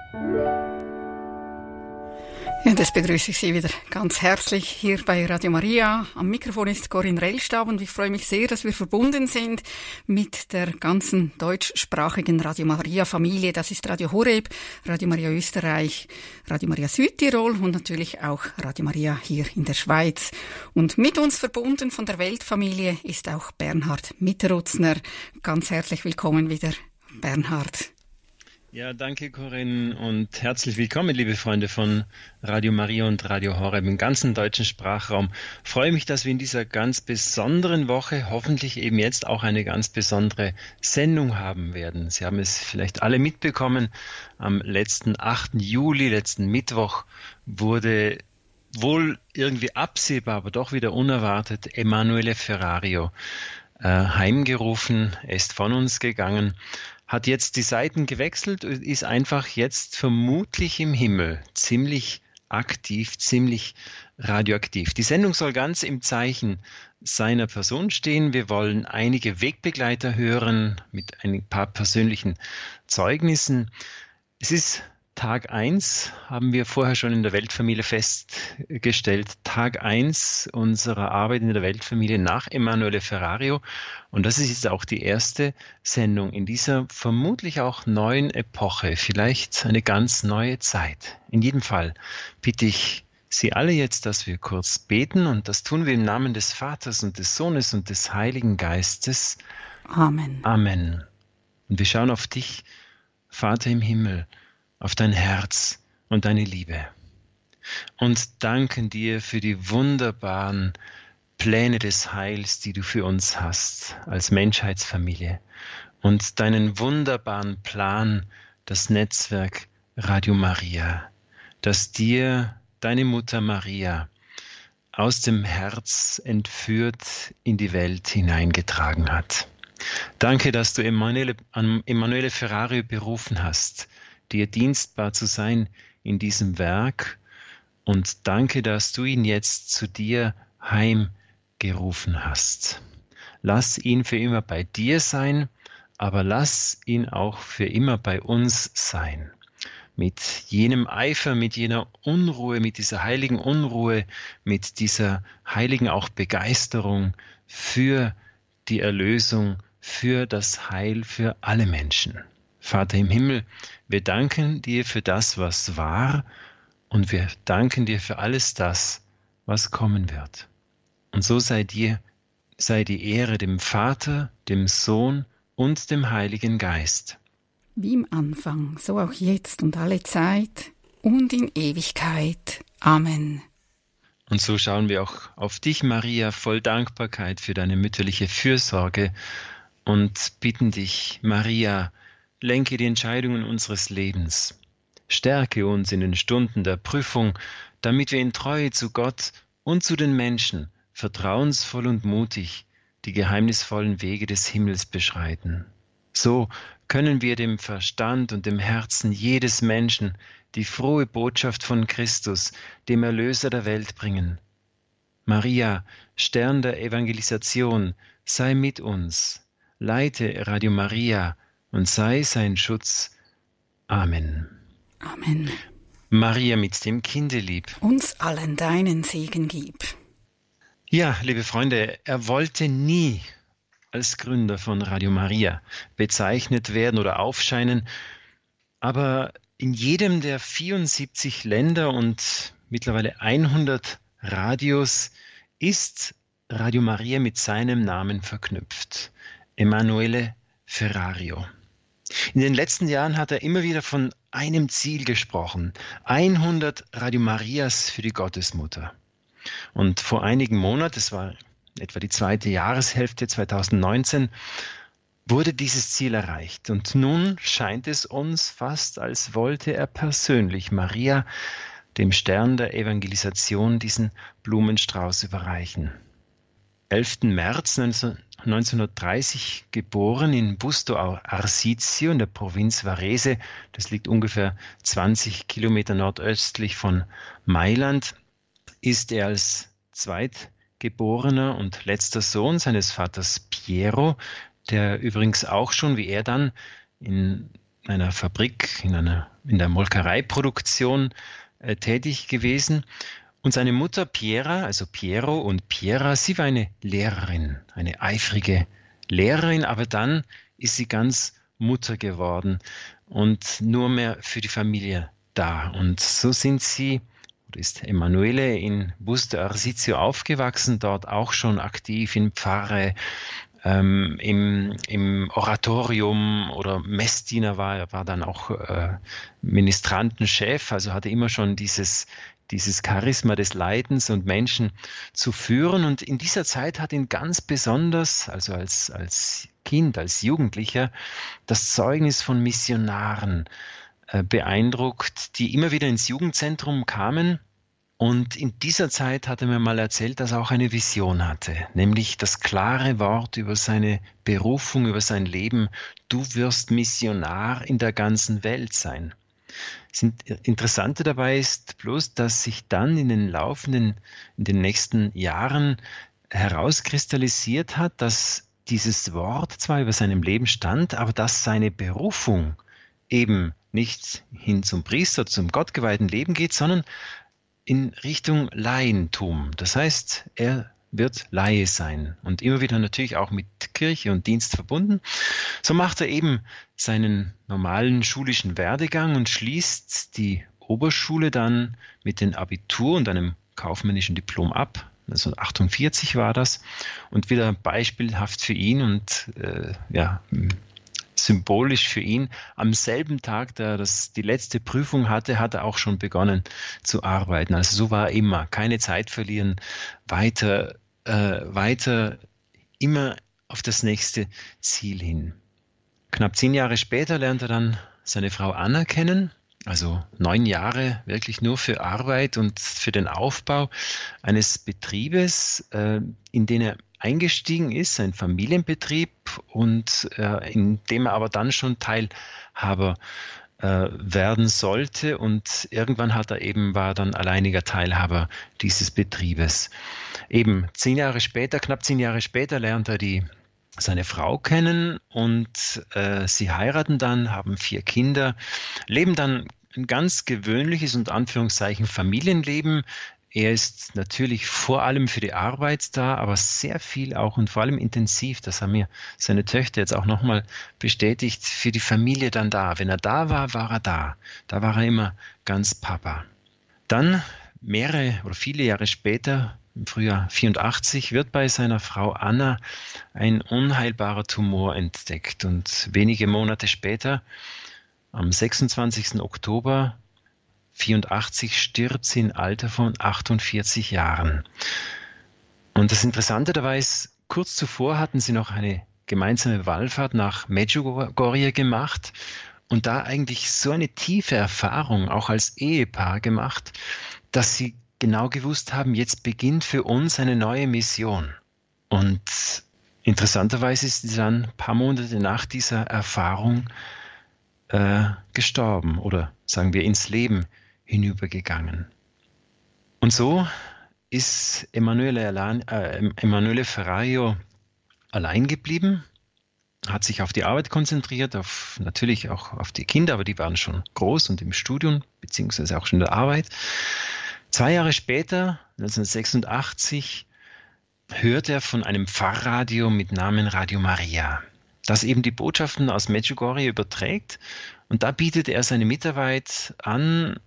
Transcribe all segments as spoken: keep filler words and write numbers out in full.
Ja, das begrüße ich Sie wieder ganz herzlich hier bei Radio Maria. Am Mikrofon ist Corinne Rellstab und ich freue mich sehr, dass wir verbunden sind mit der ganzen deutschsprachigen Radio Maria Familie. Das ist Radio Horeb, Radio Maria Österreich, Radio Maria Südtirol und natürlich auch Radio Maria hier in der Schweiz. Und mit uns verbunden von der Weltfamilie ist auch Bernhard Mitterutzner. Ganz herzlich willkommen wieder, Bernhard. Ja, danke Corinne und herzlich willkommen, liebe Freunde von Radio Maria und Radio Horeb im ganzen deutschen Sprachraum. Ich freue mich, dass wir in dieser ganz besonderen Woche hoffentlich eben jetzt auch eine ganz besondere Sendung haben werden. Sie haben es vielleicht alle mitbekommen, am letzten achten Juli, letzten Mittwoch, wurde wohl irgendwie absehbar, aber doch wieder unerwartet Emanuele Ferrario äh, heimgerufen. Er ist von uns gegangen. Hat jetzt die Seiten gewechselt und ist einfach jetzt vermutlich im Himmel ziemlich aktiv, ziemlich radioaktiv. Die Sendung soll ganz im Zeichen seiner Person stehen. Wir wollen einige Wegbegleiter hören mit ein paar persönlichen Zeugnissen. Es ist Tag eins, haben wir vorher schon in der Weltfamilie festgestellt, Tag eins unserer Arbeit in der Weltfamilie nach Emanuele Ferrario. Und das ist jetzt auch die erste Sendung in dieser vermutlich auch neuen Epoche, vielleicht eine ganz neue Zeit. In jedem Fall bitte ich Sie alle jetzt, dass wir kurz beten und das tun wir im Namen des Vaters und des Sohnes und des Heiligen Geistes. Amen. Amen. Und wir schauen auf dich, Vater im Himmel, auf dein Herz und deine Liebe. Und danken dir für die wunderbaren Pläne des Heils, die du für uns hast als Menschheitsfamilie. Und deinen wunderbaren Plan, das Netzwerk Radio Maria, das dir deine Mutter Maria aus dem Herz entführt in die Welt hineingetragen hat. Danke, dass du Emanuele, Emanuele Ferrario berufen hast, dir dienstbar zu sein in diesem Werk, und danke, dass du ihn jetzt zu dir heimgerufen hast. Lass ihn für immer bei dir sein, aber lass ihn auch für immer bei uns sein. Mit jenem Eifer, mit jener Unruhe, mit dieser heiligen Unruhe, mit dieser heiligen auch Begeisterung für die Erlösung, für das Heil für alle Menschen. Vater im Himmel, wir danken dir für das, was war, und wir danken dir für alles das, was kommen wird. Und so sei dir, sei die Ehre dem Vater, dem Sohn und dem Heiligen Geist. Wie im Anfang, so auch jetzt und alle Zeit und in Ewigkeit. Amen. Und so schauen wir auch auf dich, Maria, voll Dankbarkeit für deine mütterliche Fürsorge und bitten dich, Maria, lenke die Entscheidungen unseres Lebens. Stärke uns in den Stunden der Prüfung, damit wir in Treue zu Gott und zu den Menschen vertrauensvoll und mutig die geheimnisvollen Wege des Himmels beschreiten. So können wir dem Verstand und dem Herzen jedes Menschen die frohe Botschaft von Christus, dem Erlöser der Welt, bringen. Maria, Stern der Evangelisation, sei mit uns, leite Radio Maria und sei sein Schutz. Amen. Amen. Maria mit dem Kindelieb, Uns allen deinen Segen gib. Ja, liebe Freunde, er wollte nie als Gründer von Radio Maria bezeichnet werden oder aufscheinen, aber in jedem der vierundsiebzig Länder und mittlerweile hundert Radios ist Radio Maria mit seinem Namen verknüpft. Emanuele Ferrario. In den letzten Jahren hat er immer wieder von einem Ziel gesprochen. hundert Radio Marias für die Gottesmutter. Und vor einigen Monaten, es war etwa die zweite Jahreshälfte zweitausendneunzehn, wurde dieses Ziel erreicht. Und nun scheint es uns fast, als wollte er persönlich Maria, dem Stern der Evangelisation, diesen Blumenstrauß überreichen. elften März neunzehnhundertdreißig geboren in Busto Arsizio in der Provinz Varese. Das liegt ungefähr zwanzig Kilometer nordöstlich von Mailand. Ist er als zweitgeborener und letzter Sohn seines Vaters Piero, der übrigens auch schon, wie er dann, in einer Fabrik, in einer, in der Molkereiproduktion äh, tätig gewesen. Und seine Mutter Piera, also Piero und Piera, sie war eine Lehrerin, eine eifrige Lehrerin, aber dann ist sie ganz Mutter geworden und nur mehr für die Familie da. Und so sind sie, oder ist Emanuele in Busto Arsizio aufgewachsen, dort auch schon aktiv in Pfarre, ähm, im, im Oratorium oder Messdiener war, er war dann auch äh, Ministrantenchef, also hatte immer schon dieses dieses Charisma des Leidens und Menschen zu führen. Und in dieser Zeit hat ihn ganz besonders, also als, als Kind, als Jugendlicher, das Zeugnis von Missionaren äh, beeindruckt, die immer wieder ins Jugendzentrum kamen. Und in dieser Zeit hat er mir mal erzählt, dass er auch eine Vision hatte, nämlich das klare Wort über seine Berufung, über sein Leben: Du wirst Missionar in der ganzen Welt sein. Das Interessante dabei ist bloß, dass sich dann in den laufenden, in den nächsten Jahren herauskristallisiert hat, dass dieses Wort zwar über seinem Leben stand, aber dass seine Berufung eben nicht hin zum Priester, zum gottgeweihten Leben geht, sondern in Richtung Laientum. Das heißt, er wird Laie sein und immer wieder natürlich auch mit Kirche und Dienst verbunden. So macht er eben seinen normalen schulischen Werdegang und schließt die Oberschule dann mit dem Abitur und einem kaufmännischen Diplom ab. neunzehnhundertachtundvierzig war das, und wieder beispielhaft für ihn und äh, ja, symbolisch für ihn: Am selben Tag, da er das, die letzte Prüfung hatte, hat er auch schon begonnen zu arbeiten. Also so war er immer. Keine Zeit verlieren, weiter, äh, weiter, immer auf das nächste Ziel hin. Knapp zehn Jahre später lernt er dann seine Frau Anna kennen. Also neun Jahre wirklich nur für Arbeit und für den Aufbau eines Betriebes, äh, in den er eingestiegen ist, ein Familienbetrieb, und äh, in dem er aber dann schon Teilhaber äh, werden sollte, und irgendwann hat er eben, war dann alleiniger Teilhaber dieses Betriebes. Eben zehn Jahre später, knapp zehn Jahre später lernt er die seine Frau kennen, und äh, sie heiraten dann, haben vier Kinder, leben dann ein ganz gewöhnliches und Anführungszeichen Familienleben. Er ist natürlich vor allem für die Arbeit da, aber sehr viel auch und vor allem intensiv, das haben mir seine Töchter jetzt auch nochmal bestätigt, für die Familie dann da. Wenn er da war, war er da. Da war er immer ganz Papa. Dann mehrere oder viele Jahre später, im Frühjahr vierundachtzig, wird bei seiner Frau Anna ein unheilbarer Tumor entdeckt, und wenige Monate später, am sechsundzwanzigsten Oktober vierundachtzig, stirbt sie im Alter von achtundvierzig Jahren. Und das Interessante dabei ist, kurz zuvor hatten sie noch eine gemeinsame Wallfahrt nach Medjugorje gemacht und da eigentlich so eine tiefe Erfahrung auch als Ehepaar gemacht, dass sie genau gewusst haben, jetzt beginnt für uns eine neue Mission. Und interessanterweise ist sie dann ein paar Monate nach dieser Erfahrung äh, gestorben, oder sagen wir ins Leben hinübergegangen. Und so ist Emanuele, äh, Emanuele Ferrario allein geblieben, hat sich auf die Arbeit konzentriert, auf natürlich auch auf die Kinder, aber die waren schon groß und im Studium, beziehungsweise auch schon in der Arbeit. Zwei Jahre später, neunzehnhundertsechsundachtzig, hört er von einem Pfarrradio mit Namen Radio Maria, das eben die Botschaften aus Medjugorje überträgt. Und da bietet er seine Mitarbeit an,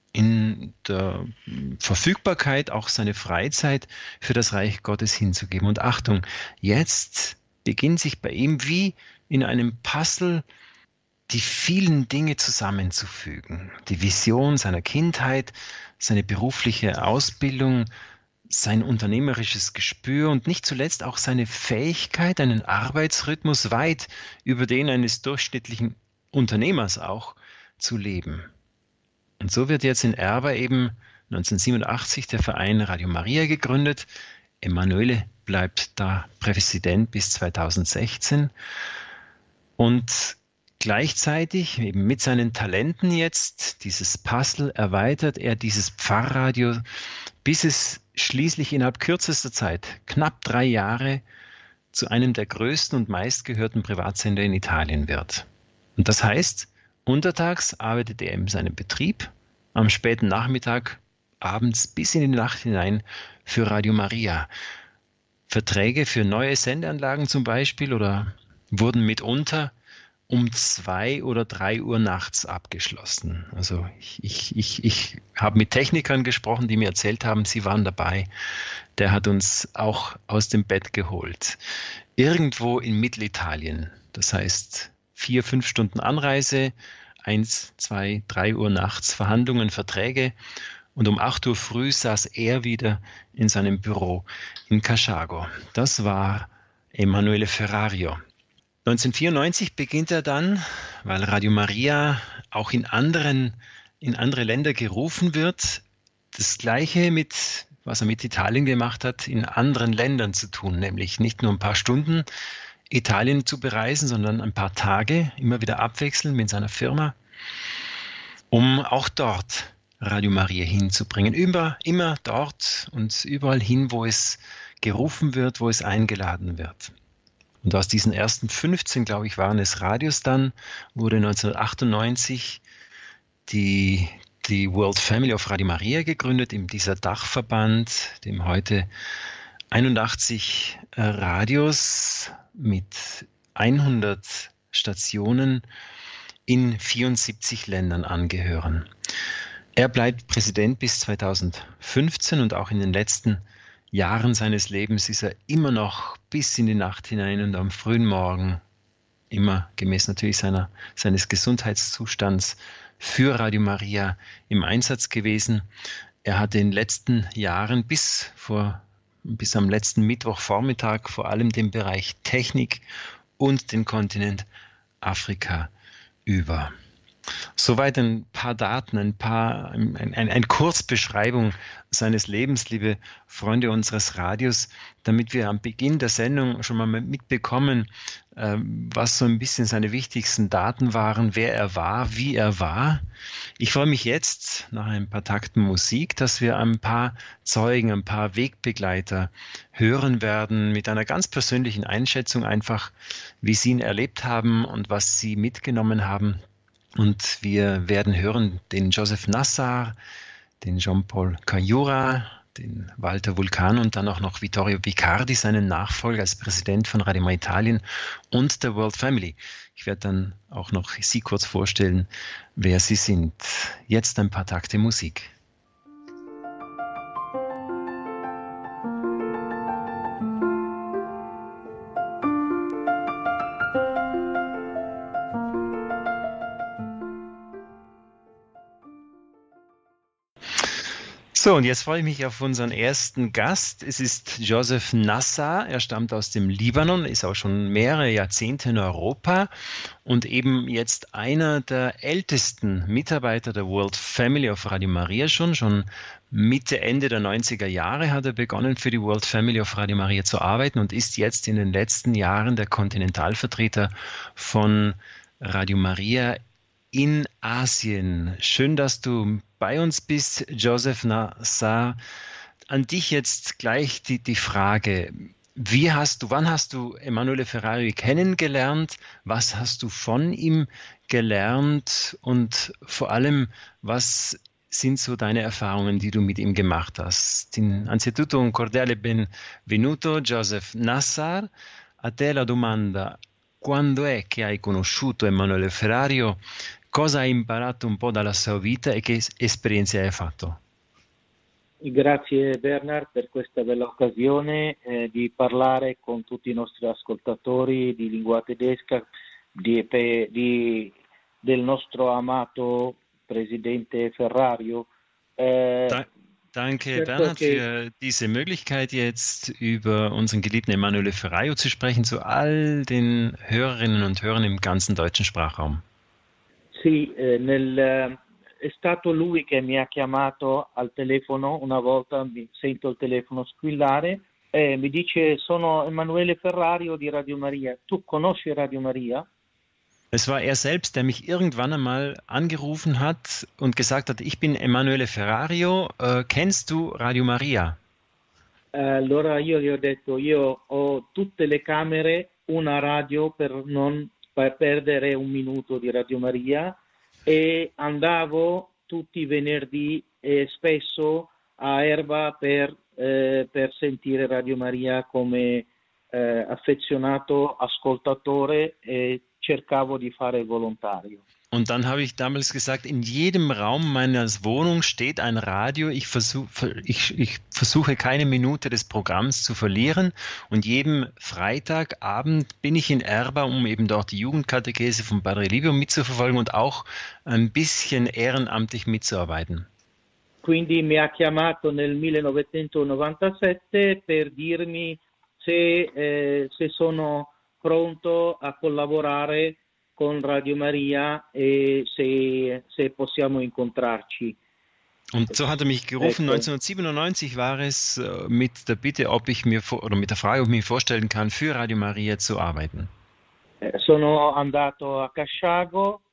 in der Verfügbarkeit auch seine Freizeit für das Reich Gottes hinzugeben. Und Achtung, jetzt beginnt sich bei ihm wie in einem Puzzle die vielen Dinge zusammenzufügen. Die Vision seiner Kindheit, seine berufliche Ausbildung, sein unternehmerisches Gespür und nicht zuletzt auch seine Fähigkeit, einen Arbeitsrhythmus weit über den eines durchschnittlichen Unternehmers auch zu leben. Und so wird jetzt in Erba eben neunzehnhundertsiebenundachtzig der Verein Radio Maria gegründet. Emanuele bleibt da Präsident bis zweitausendsechzehn. Und gleichzeitig eben mit seinen Talenten jetzt, dieses Puzzle, erweitert er dieses Pfarrradio, bis es schließlich innerhalb kürzester Zeit, knapp drei Jahre, zu einem der größten und meistgehörten Privatsender in Italien wird. Und das heißt, Untertags arbeitete er in seinem Betrieb, am späten Nachmittag, abends bis in die Nacht hinein für Radio Maria. Verträge für neue Sendeanlagen zum Beispiel oder wurden mitunter um zwei oder drei Uhr nachts abgeschlossen. Also ich, ich, ich, ich habe mit Technikern gesprochen, die mir erzählt haben, sie waren dabei. Der hat uns auch aus dem Bett geholt. Irgendwo in Mittelitalien, das heißt vier, fünf Stunden Anreise, eins, zwei, drei Uhr nachts Verhandlungen, Verträge und um acht Uhr früh saß er wieder in seinem Büro in Kashago. Das war Emanuele Ferrario. neunzehnhundertvierundneunzig beginnt er dann, weil Radio Maria auch in anderen, in andere Länder gerufen wird, das Gleiche mit, was er mit Italien gemacht hat, in anderen Ländern zu tun, nämlich nicht nur ein paar Stunden Italien zu bereisen, sondern ein paar Tage, immer wieder abwechseln mit seiner Firma, um auch dort Radio Maria hinzubringen. Immer, immer dort und überall hin, wo es gerufen wird, wo es eingeladen wird. Und aus diesen ersten fünfzehn, glaube ich, waren es Radios dann, wurde neunzehnhundertachtundneunzig die, die World Family of Radio Maria gegründet, in dieser Dachverband, dem heute einundachtzig äh, Radios mit hundert Stationen in vierundsiebzig Ländern angehören. Er bleibt Präsident bis zweitausendfünfzehn und auch in den letzten Jahren seines Lebens ist er immer noch bis in die Nacht hinein und am frühen Morgen, immer gemäß natürlich seiner, seines Gesundheitszustands, für Radio Maria im Einsatz gewesen. Er hat in den letzten Jahren bis vor bis am letzten Mittwochvormittag vor allem den Bereich Technik und den Kontinent Afrika über. Soweit ein paar Daten, ein paar, ein, ein, eine Kurzbeschreibung seines Lebens, liebe Freunde unseres Radios, damit wir am Beginn der Sendung schon mal mitbekommen, äh, was so ein bisschen seine wichtigsten Daten waren, wer er war, wie er war. Ich freue mich jetzt, nach ein paar Takten Musik, dass wir ein paar Zeugen, ein paar Wegbegleiter hören werden, mit einer ganz persönlichen Einschätzung einfach, wie sie ihn erlebt haben und was sie mitgenommen haben. Und wir werden hören den Joseph Nassar, den Jean-Paul Cayura, den Walter Vulcan und dann auch noch Vittorio Vicardi, seinen Nachfolger als Präsident von Radio Maria Italien und der World Family. Ich werde dann auch noch Sie kurz vorstellen, wer Sie sind. Jetzt ein paar Takte Musik. So, und jetzt freue ich mich auf unseren ersten Gast. Es ist Joseph Nassar. Er stammt aus dem Libanon, ist auch schon mehrere Jahrzehnte in Europa und eben jetzt einer der ältesten Mitarbeiter der World Family of Radio Maria schon. Schon Mitte, Ende der neunziger Jahre hat er begonnen, für die World Family of Radio Maria zu arbeiten und ist jetzt in den letzten Jahren der Kontinentalvertreter von Radio Maria in Asien. Schön, dass du bei uns bist, Joseph Nassar. An dich jetzt gleich die, die Frage, wie hast du, wann hast du Emanuele Ferrario kennengelernt? Was hast du von ihm gelernt? Und vor allem, was sind so deine Erfahrungen, die du mit ihm gemacht hast? Anzitutto un cordiale benvenuto, Joseph Nassar. A te la domanda, quando è che hai conosciuto Emanuele Ferrario? Cosa hai imparato un po' dalla sua vita e che esperienze hai fatto? Grazie Bernard per questa bella occasione eh, di parlare con tutti i nostri ascoltatori di lingua tedesca di, di, del nostro amato presidente Ferrario. Eh, da, danke Bernhard für diese Möglichkeit jetzt über unseren geliebten Emanuele Ferrario zu sprechen, zu all den Hörerinnen und Hörern im ganzen deutschen Sprachraum. Sì, eh, nel, è stato lui che mi ha chiamato al telefono, una volta mi sento il telefono squillare e mi dice sono Emanuele Ferrario di Radio Maria, tu conosci Radio Maria? Es war er selbst, der mich irgendwann einmal angerufen hat und gesagt hat, ich bin Emanuele Ferrario, äh, kennst du Radio Maria? Allora io gli ho detto, io ho tutte le camere, una radio per non per perdere un minuto di Radio Maria e andavo tutti i venerdì e spesso a Erba per, eh, per sentire Radio Maria come eh, affezionato ascoltatore e cercavo di fare il volontario. Und dann habe ich damals gesagt, in jedem Raum meiner Wohnung steht ein Radio. Ich, versuch, ich, ich versuche keine Minute des Programms zu verlieren. Und jeden Freitagabend bin ich in Erba, um eben dort die Jugendkatechese von Padre Livio mitzuverfolgen und auch ein bisschen ehrenamtlich mitzuarbeiten. Quindi mi ha chiamato nel millenovecentonovantasette per dirmi se, eh, se sono pronto a collaborare con Radio Maria e se, se possiamo incontrarci. Und so hat er mich gerufen. neunzehnhundertsiebenundneunzig war es mit der Bitte, ob ich mir oder mit der Frage, ob ich mir vorstellen kann, für Radio Maria zu arbeiten. Sono andato a Casciago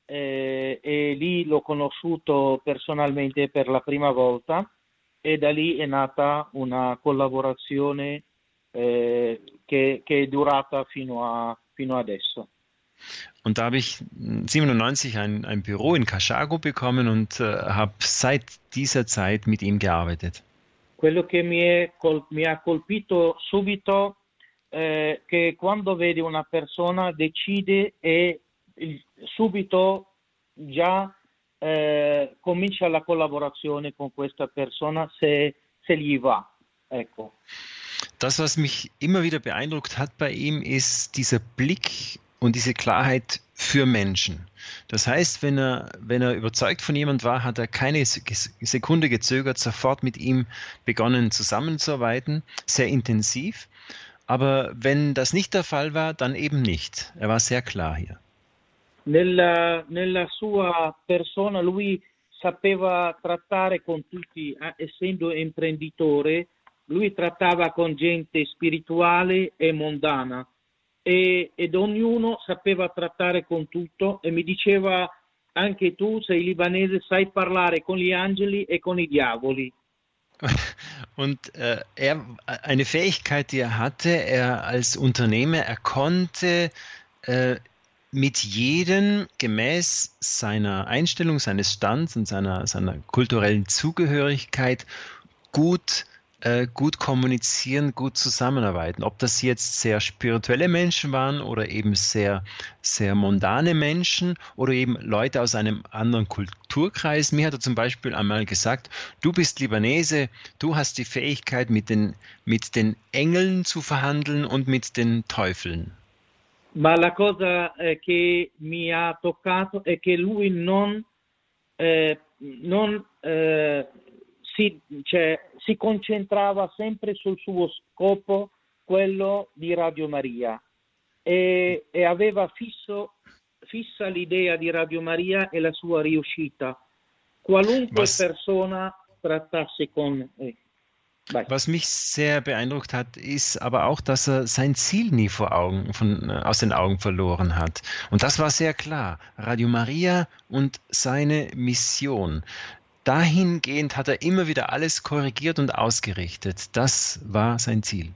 eh, e lì l'ho conosciuto personalmente per la prima volta e da lì è nata una collaborazione eh, che, che è durata fino a fino adesso. Und da habe ich siebenundneunzig ein, ein Büro in Casciago bekommen und äh, habe seit dieser Zeit mit ihm gearbeitet. Quello che mi, è col, mi ha colpito subito eh, che quando vedi una persona decide e il, subito già eh, comincia la collaborazione con questa persona se, se gli va. Ecco. Das, was mich immer wieder beeindruckt hat bei ihm, ist dieser Blick und diese Klarheit für Menschen. Das heißt, wenn er, wenn er überzeugt von jemand war, hat er keine Sekunde gezögert, sofort mit ihm begonnen zusammenzuarbeiten, sehr intensiv. Aber wenn das nicht der Fall war, dann eben nicht. Er war sehr klar hier. Nella, nella sua persona lui sapeva trattare con tutti, essendo imprenditore, lui trattava con gente spirituale e mondana. E, ed ognuno sapeva trattare con tutto e mi diceva anche tu sei libanese, sai parlare con gli angeli e con i diavoli. Und äh, er, eine Fähigkeit, die er hatte, er als Unternehmer, er konnte äh, mit jedem gemäß seiner Einstellung, seines Stands und seiner, seiner kulturellen Zugehörigkeit gut gut kommunizieren, gut zusammenarbeiten. Ob das jetzt sehr spirituelle Menschen waren oder eben sehr, sehr mondane Menschen oder eben Leute aus einem anderen Kulturkreis. Mir hat er zum Beispiel einmal gesagt, du bist Libanese, du hast die Fähigkeit, mit den, mit den Engeln zu verhandeln und mit den Teufeln. Ma la cosa eh, che mi ha toccato è che lui non, eh, non eh, Si, cioè, si concentrava sempre sul suo scopo, quello di Radio Maria, e, e aveva fisso, fissa l'idea di Radio Maria e la sua riuscita, qualunque was, persona trattasse con... Eh, was mich sehr beeindruckt hat, ist aber auch, dass er sein Ziel nie vor Augen, von, aus den Augen verloren hat. Und das war sehr klar. Radio Maria und seine Mission. Dahingehend hat er immer wieder alles korrigiert und ausgerichtet. Das war sein Ziel.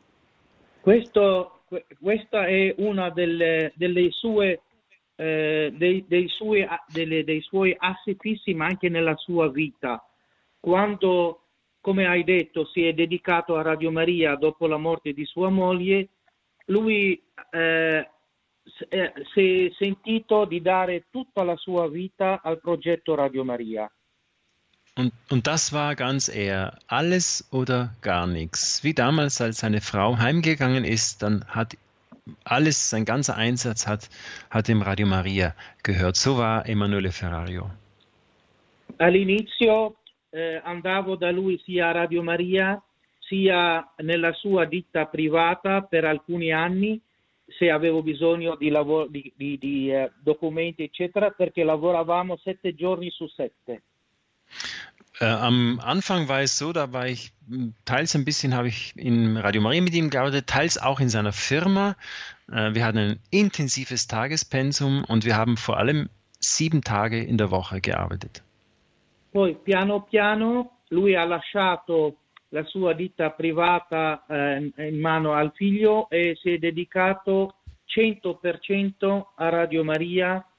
Questo, questa è una delle, delle sue, eh, dei, dei, sue, delle, dei suoi assi fissi, ma anche nella sua vita. Quando, come hai detto, si è dedicato a Radio Maria dopo la morte di sua moglie, lui eh, si è sentito di dare tutta la sua vita al progetto Radio Maria. Und, und das war ganz eher alles oder gar nichts. Wie damals, als seine Frau heimgegangen ist, dann hat alles, sein ganzer Einsatz hat, hat dem Radio Maria gehört. So war Emanuele Ferrario. All'inizio eh, andavo da lui sia a Radio Maria sia nella sua ditta privata per alcuni anni se avevo bisogno di, lavoro, di, di, di eh, documenti eccetera, perché lavoravamo sette giorni su sette. Äh, am Anfang war es so, da war ich teils ein bisschen, habe ich in Radio Maria mit ihm gearbeitet, teils auch in seiner Firma. Äh, wir hatten ein intensives Tagespensum und wir haben vor allem sieben Tage in der Woche gearbeitet. Poi piano piano lui ha lasciato la sua ditta privata eh, in mano al figlio e si è dedicato cento per cento a Radio Maria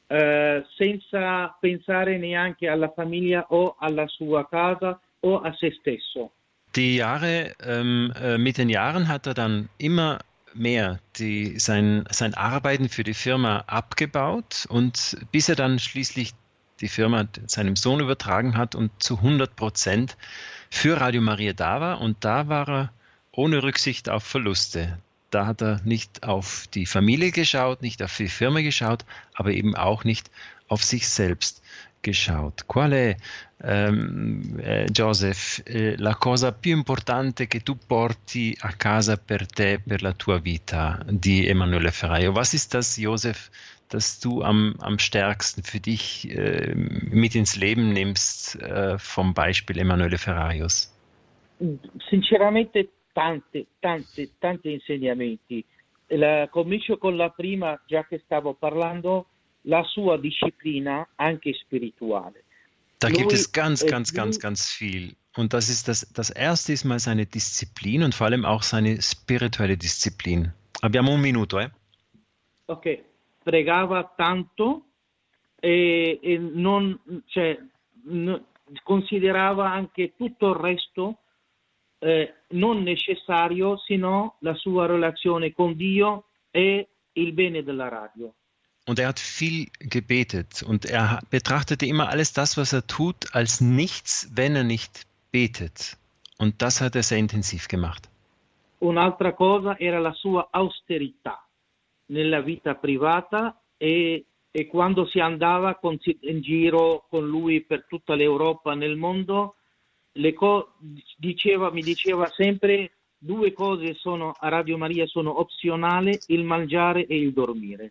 eh, senza pensare neanche alla famiglia o alla sua casa o a se stesso. Die Jahre, ähm, äh, mit den Jahren hat er dann immer mehr die, sein, sein Arbeiten für die Firma abgebaut und bis er dann schließlich die Firma seinem Sohn übertragen hat und zu hundert Prozent für Radio Maria da war. Und da war er ohne Rücksicht auf Verluste. Da hat er nicht auf die Familie geschaut, nicht auf die Firma geschaut, aber eben auch nicht auf sich selbst geschaut. Qual è, ehm, eh, Joseph, eh, la cosa più importante che tu porti a casa per te, per la tua vita, di Emanuele Ferraio? Was ist das, Joseph, das du am, am stärksten für dich äh, mit ins Leben nimmst äh, vom Beispiel Emanuele Ferraios? Sinceramente tante, tante, tanti insegnamenti. La, comincio con la prima, già che stavo parlando, la sua disciplina anche spirituale. Da Lui, gibt es ganz, ganz, lui, ganz, ganz viel. Und das ist das, das erste ist mal seine Disziplin und vor allem auch seine spirituelle Disziplin. Abbiamo un minuto, eh? Ok, pregava tanto e, e non, cioè, n- considerava anche tutto il resto eh, non necessario, sino la sua relazione con Dio e il bene della radio. Und er hat viel gebetet und er betrachtete immer alles das, was er tut, als nichts, wenn er nicht betet. Und das hat er sehr intensiv gemacht. Un'altra cosa era la sua austerità nella vita privata e, e quando si andava con, in giro con lui per tutta l'Europa, nel mondo, le co- diceva, mi diceva sempre due cose sono a Radio Maria sono opzionali, il mangiare e il dormire.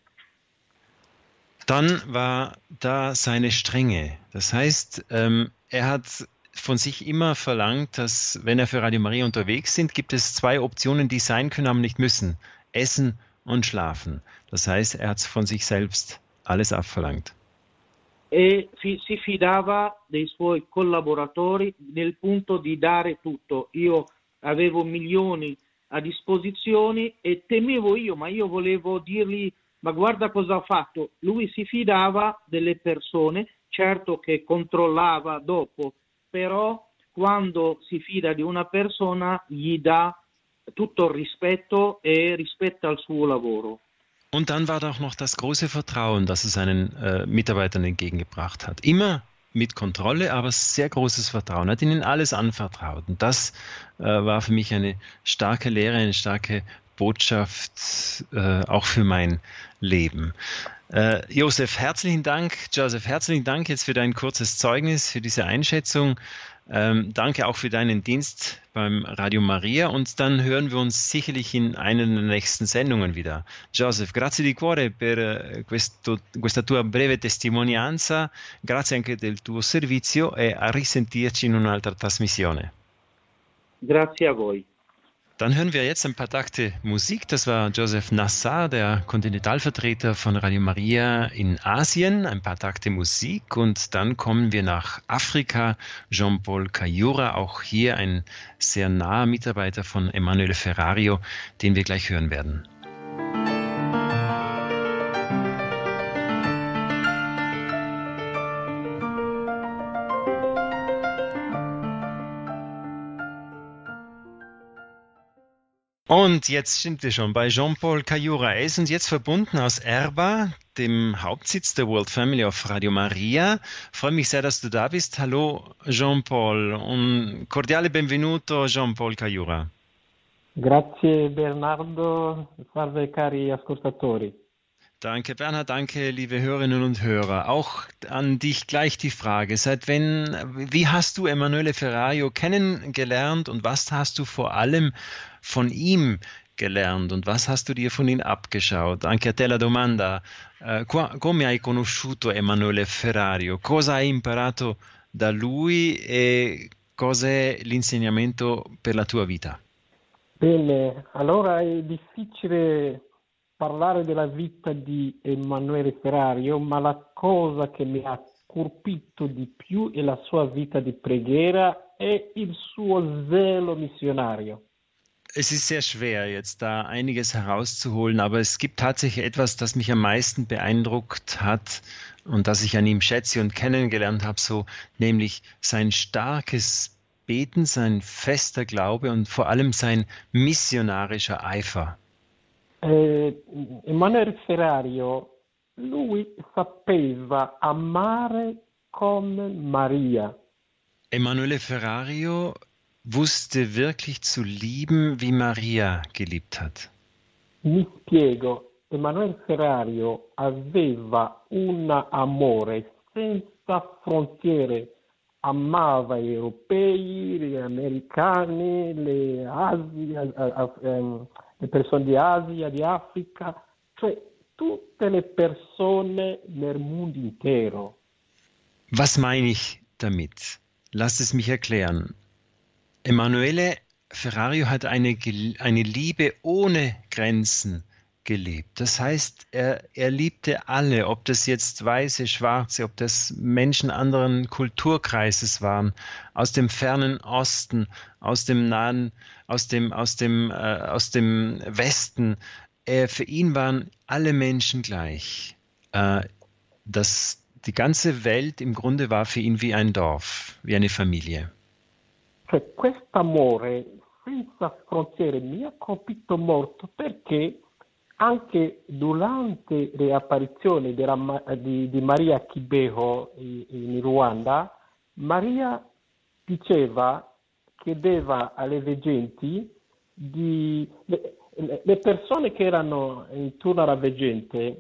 Dann war da seine Strenge. Das heißt, ähm, er hat von sich immer verlangt, dass, wenn er für Radio Maria unterwegs sind, gibt es zwei Optionen, die sein können, aber nicht müssen. Essen und Schlafen. Das heißt, er hat von sich selbst alles abverlangt. E fi- si fidava dei suoi collaboratori nel punto di dare tutto. Io avevo milioni a disposizione e temevo io, ma io volevo dirgli ma guarda cosa ha fatto. Lui si fidava delle persone, certo che controllava dopo, però quando si fida di una persona gli dà tutto il rispetto e rispetta il suo lavoro. Und dann war da auch noch das große Vertrauen, das er seinen äh, Mitarbeitern entgegengebracht hat. Immer mit Kontrolle, aber sehr großes Vertrauen. Er hat ihnen alles anvertraut. Und das äh, war für mich eine starke Lehre, eine starke Botschaft, äh, auch für mein Leben. Äh, Josef, herzlichen Dank. Joseph, herzlichen Dank jetzt für dein kurzes Zeugnis, für diese Einschätzung. Ähm, danke auch für deinen Dienst beim Radio Maria und dann hören wir uns sicherlich in einer der nächsten Sendungen wieder. Joseph, grazie di cuore per questo, questa tua breve testimonianza, grazie anche del tuo servizio e a risentirci in un'altra trasmissione. Grazie a voi. Dann hören wir jetzt ein paar Takte Musik. Das war Joseph Nassar, der Kontinentalvertreter von Radio Maria in Asien. Ein paar Takte Musik und dann kommen wir nach Afrika. Jean-Paul Kayura, auch hier ein sehr naher Mitarbeiter von Emanuele Ferrario, den wir gleich hören werden. Und jetzt sind wir schon bei Jean-Paul Kayura. Er ist uns jetzt verbunden aus Erba, dem Hauptsitz der World Family of Radio Maria. Ich freue mich sehr, dass du da bist. Hallo Jean-Paul. Un cordiale benvenuto Jean-Paul Kayura. Grazie Bernardo, salve cari ascoltatori. Danke Bernhard, danke liebe Hörerinnen und Hörer. Auch an dich gleich die Frage, seit wenn, wie hast du Emanuele Ferrario kennengelernt und was hast du vor allem von ihm gelernt und was hast du dir von ihm abgeschaut? Anche a te la domanda, uh, come hai conosciuto Emanuele Ferrario? Cosa hai imparato da lui e cos'è l'insegnamento per la tua vita? Bene, allora è difficile parlare della vita di Emanuele Ferrario, ma la cosa che mi ha colpito di più è la sua vita di preghiera e il suo zelo missionario. Es ist sehr schwer, jetzt da einiges herauszuholen, aber es gibt tatsächlich etwas, das mich am meisten beeindruckt hat und das ich an ihm schätze und kennengelernt habe, so nämlich sein starkes Beten, sein fester Glaube und vor allem sein missionarischer Eifer. Eh, Emanuele Ferrario, lui sapeva amare come Maria. Emanuele Ferrario wusste wirklich zu lieben, wie Maria geliebt hat. Mi spiego, Emanuele Ferrario aveva un amore senza frontiere, amava gli europei, gli americani, le, Asia, ehm, le persone di Asia, di Africa, cioè tutte le persone nel mondo intero. Was meine ich damit? Lasst es mich erklären. Emanuele Ferrario hat eine, eine Liebe ohne Grenzen gelebt. Das heißt, er, er liebte alle, ob das jetzt Weiße, Schwarze, ob das Menschen anderen Kulturkreises waren, aus dem fernen Osten, aus dem nahen, aus dem, aus dem, äh, aus dem Westen. Er, für ihn waren alle Menschen gleich. Äh, das, die ganze Welt im Grunde war für ihn wie ein Dorf, wie eine Familie. Cioè, quest'amore senza frontiere mi ha colpito molto perché anche durante le apparizioni della, di, di Maria Kibeho in Ruanda, Maria diceva, chiedeva alle veggenti, di, le, le persone che erano intorno alla veggente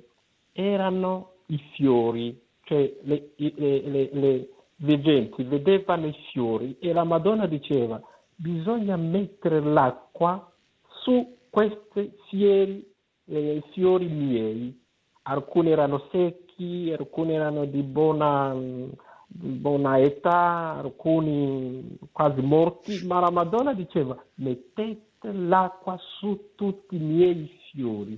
erano i fiori, cioè le, le, le, le veggenti vedevano i fiori e la Madonna diceva bisogna mettere l'acqua su questi fiori, eh, fiori miei. Alcuni erano secchi, alcuni erano di buona, di buona età, alcuni quasi morti, ma la Madonna diceva mettete l'acqua su tutti i miei fiori.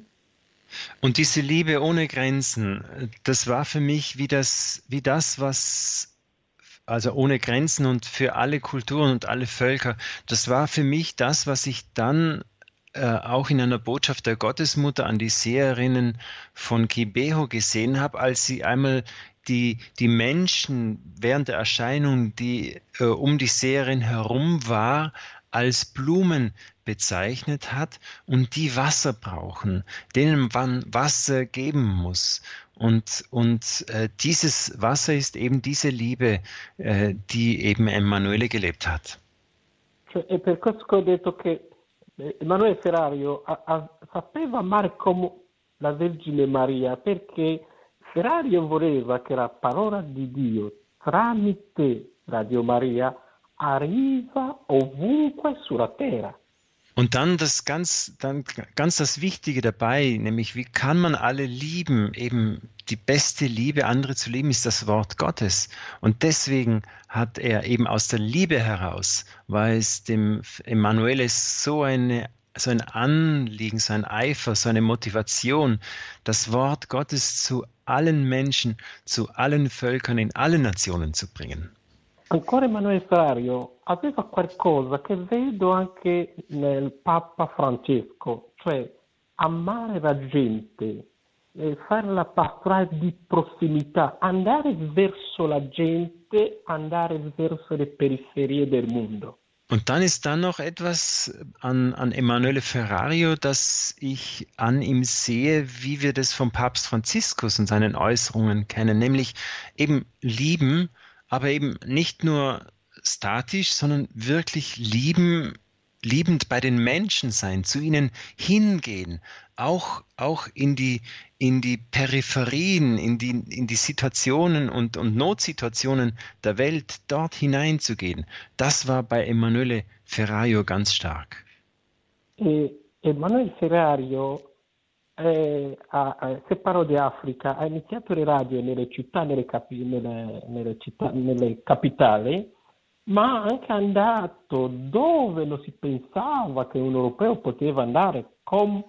Und diese Liebe ohne Grenzen, das war für mich wie das, wie das, was also ohne Grenzen und für alle Kulturen und alle Völker. Das war für mich das, was ich dann äh, auch in einer Botschaft der Gottesmutter an die Seherinnen von Kibeho gesehen habe, als sie einmal die, die Menschen während der Erscheinung, die äh, um die Seherin herum war, als Blumen bezeichnet hat und die Wasser brauchen, denen man Wasser geben muss. Und, und äh, dieses Wasser ist eben diese Liebe, äh, die eben Emanuele gelebt hat. Cioè, è per questo che ho detto che Emanuele Ferrario a, a, sapeva amare come la Vergine Maria, perché Ferrario voleva che la parola di Dio tramite Radio Maria arriva ovunque sulla terra. Und dann das ganz, dann ganz das Wichtige dabei, nämlich wie kann man alle lieben? Eben die beste Liebe, andere zu lieben, ist das Wort Gottes. Und deswegen hat er eben aus der Liebe heraus, war es dem Emanuele so eine, so ein Anliegen, so ein Eifer, so eine Motivation, das Wort Gottes zu allen Menschen, zu allen Völkern, in allen Nationen zu bringen. Ancora Emanuele Ferrario aveva qualcosa che vedo anche nel Papa Francesco, cioè amare la gente, eh, fare la pastorale di prossimità, andare verso la gente, andare verso le periferie del mondo. Und dann ist da noch etwas an, an Emanuele Ferrario, das ich an ihm sehe, wie wir das vom Papst Franziskus und seinen Äußerungen kennen, nämlich eben lieben, aber eben nicht nur statisch, sondern wirklich lieben, liebend bei den Menschen sein, zu ihnen hingehen, auch, auch in die, in die Peripherien, in die, in die Situationen und, und Notsituationen der Welt dort hineinzugehen. Das war bei Emanuele Ferrario ganz stark. E Emanuele Ferrario Eh, a, a, se parlo di Africa, ha iniziato le radio nelle città, nelle, capi, nelle, nelle, città, nelle capitali, ma ha anche andato dove non si pensava che un europeo poteva andare, come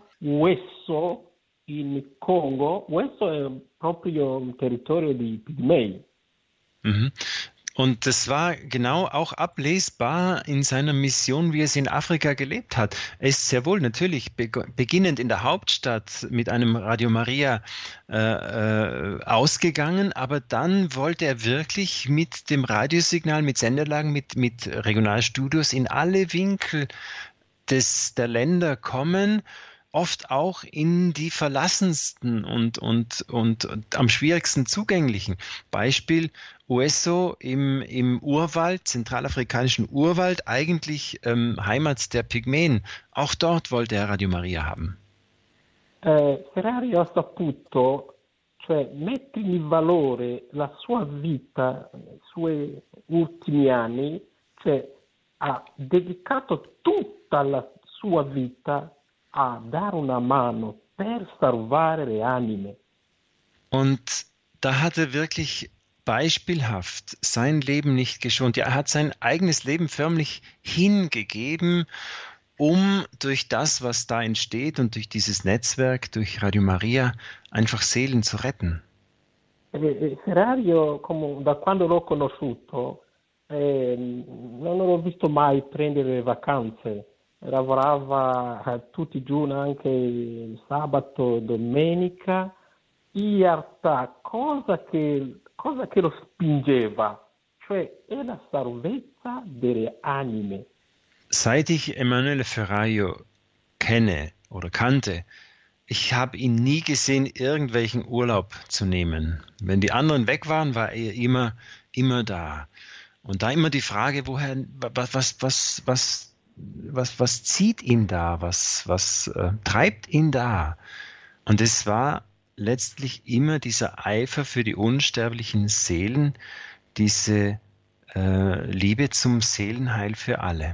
Wesso in Congo. Wesso è proprio un territorio di Pigmei. Mhm. Und das war genau auch ablesbar in seiner Mission, wie er es in Afrika gelebt hat. Er ist sehr wohl natürlich beginnend in der Hauptstadt mit einem Radio Maria äh, äh, ausgegangen, aber dann wollte er wirklich mit dem Radiosignal, mit Senderlagen, mit, mit Regionalstudios in alle Winkel des, der Länder kommen, oft auch in die verlassensten und, und, und, und am schwierigsten zugänglichen. Beispiel Ouesso im, im Urwald, zentralafrikanischen Urwald, eigentlich ähm, Heimat der Pygmäen. Auch dort wollte er Radio Maria haben. Eh, Ferrari ha saputo, cioè, mettere in valore la sua vita, i suoi ultimi anni, cioè, ha dedicato tutta la sua vita a dare una mano per salvare le anime. Und da hat er wirklich beispielhaft sein Leben nicht geschont. Ja, er hat sein eigenes Leben förmlich hingegeben, um durch das, was da entsteht und durch dieses Netzwerk, durch Radio Maria, einfach Seelen zu retten. Ferrario, come, da quando l'ho conosciuto, eh, non l'ho visto mai prendere vacanze. Lavorava eh, tutti i giorni, anche il sabato e domenica. In realtà, cosa che, cosa che lo spingeva, cioè è la salvezza delle anime. Seit ich Emanuele Ferrario kenne oder kannte, ich habe ihn nie gesehen, irgendwelchen Urlaub zu nehmen. Wenn die anderen weg waren, war er immer, immer da. Und da immer die Frage, woher, was, was, was, was Was, was zieht ihn da? Was, was äh, treibt ihn da? Und es war letztlich immer dieser Eifer für die unsterblichen Seelen, diese äh, Liebe zum Seelenheil für alle.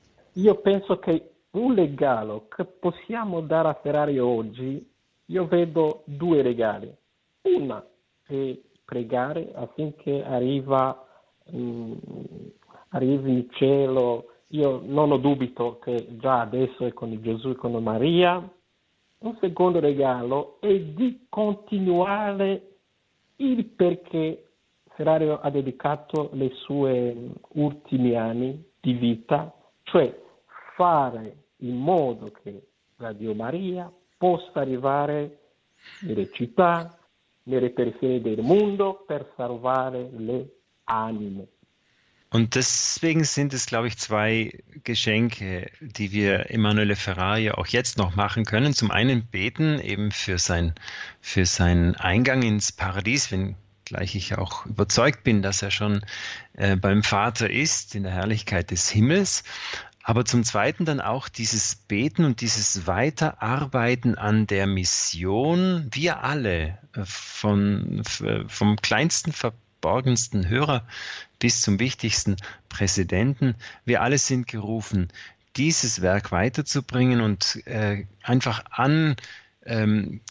Io penso che un regalo che possiamo dare a Ferrario oggi, io vedo due regali. Una è pregare affinché arriva, mh, arrivi in cielo. Io non ho dubito che già adesso è con Gesù e con Maria. Un secondo regalo è di continuare il perché Ferrario ha dedicato le sue ultimi anni di vita, cioè fare in modo che Radio Maria possa arrivare nelle città, nelle periferie del mondo per salvare le anime. Und deswegen sind es, glaube ich, zwei Geschenke, die wir Emanuele Ferrario auch jetzt noch machen können. Zum einen beten eben für sein, für seinen Eingang ins Paradies, wenngleich ich auch überzeugt bin, dass er schon äh, beim Vater ist, in der Herrlichkeit des Himmels. Aber zum Zweiten dann auch dieses Beten und dieses Weiterarbeiten an der Mission. Wir alle, von, vom kleinsten verborgensten Hörer bis zum wichtigsten Präsidenten, wir alle sind gerufen, dieses Werk weiterzubringen und äh, einfach an ähm,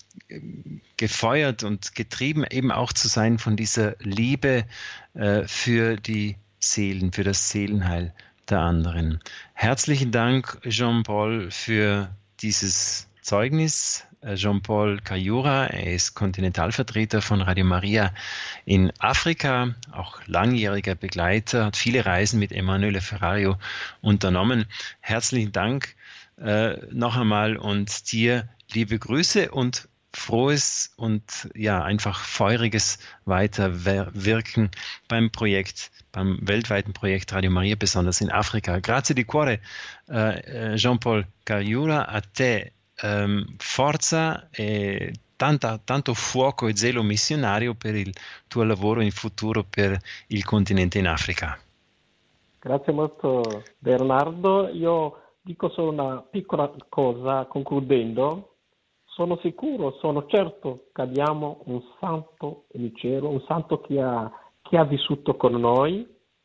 gefeuert und getrieben eben auch zu sein von dieser Liebe äh, für die Seelen, für das Seelenheil der anderen. Herzlichen Dank, Jean-Paul, für dieses Zeugnis. Jean-Paul Kayura, er ist Kontinentalvertreter von Radio Maria in Afrika, auch langjähriger Begleiter, hat viele Reisen mit Emanuele Ferrario unternommen. Herzlichen Dank äh, noch einmal und dir liebe Grüße und frohes und ja einfach feuriges Weiterwirken beim Projekt, beim weltweiten Projekt Radio Maria, besonders in Afrika. Grazie di cuore, äh, Jean-Paul Kayura, a te. Um, forza e tanta, tanto fuoco e zelo missionario per il tuo lavoro in futuro per il continente in Africa. Grazie molto Bernardo. Io dico solo una piccola cosa concludendo. Sono sicuro, sono certo che abbiamo un santo in cielo, un santo che ha, che ha vissuto con noi.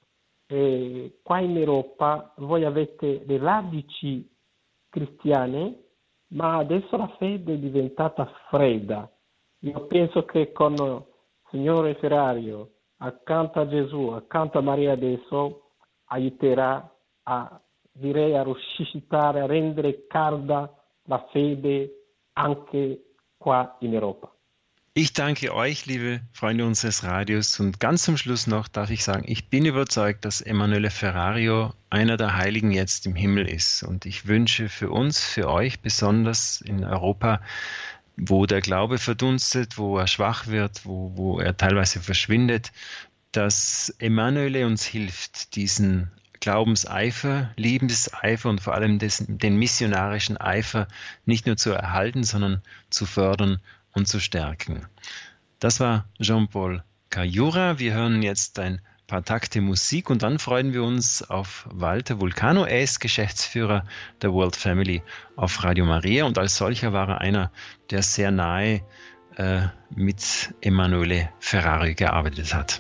E qua in Europa voi avete le radici cristiane, ma adesso la fede è diventata fredda. Io penso che con il Signore Ferrario, accanto a Gesù, accanto a Maria adesso, aiuterà a, direi, a risuscitare, a rendere calda la fede anche qua in Europa. Ich danke euch, liebe Freunde unseres Radios, und ganz zum Schluss noch darf ich sagen, ich bin überzeugt, dass Emanuele Ferrario einer der Heiligen jetzt im Himmel ist, und ich wünsche für uns, für euch besonders in Europa, wo der Glaube verdunstet, wo er schwach wird, wo, wo er teilweise verschwindet, dass Emanuele uns hilft, diesen Glaubenseifer, Liebeseifer und vor allem dessen, den missionarischen Eifer nicht nur zu erhalten, sondern zu fördern und zu stärken. Das war Jean-Paul Cayura. Wir hören jetzt ein paar Takte Musik und dann freuen wir uns auf Walter Vulcano. Er ist Geschäftsführer der World Family auf Radio Maria und als solcher war er einer, der sehr nahe äh, mit Emanuele Ferrario gearbeitet hat.